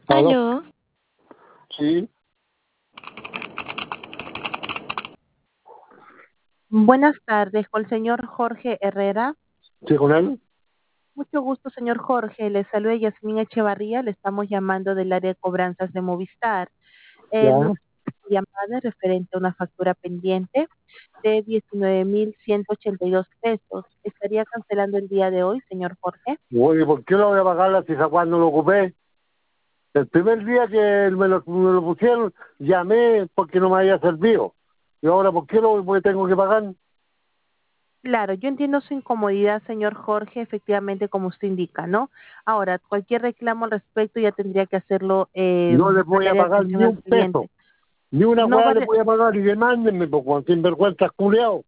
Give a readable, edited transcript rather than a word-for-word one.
¿Aló? Aló, Sí, buenas tardes, con el señor Jorge Herrera. sí, con él. Mucho gusto, señor Jorge. Le saluda Yasmín Echevarría. Le estamos llamando del área de cobranzas de Movistar. Ya. El motivo de la llamada es referente a una factura pendiente de 19.182 pesos. ¿Estaría cancelando el día de hoy, señor Jorge? Oye, ¿por qué lo voy a pagar la fija cuando lo ocupé? El primer día que me lo pusieron, llamé porque no me había servido. Y ahora, ¿por qué lo tengo que pagar? Claro, yo entiendo su incomodidad, señor Jorge, efectivamente, como usted indica, ¿no? Ahora, cualquier reclamo al respecto ya tendría que hacerlo No le al voy a área de pagar atención ni al un peso. cliente. Ni una No hueá le vale, voy a pagar y demándenme, por sinvergüenza culeado.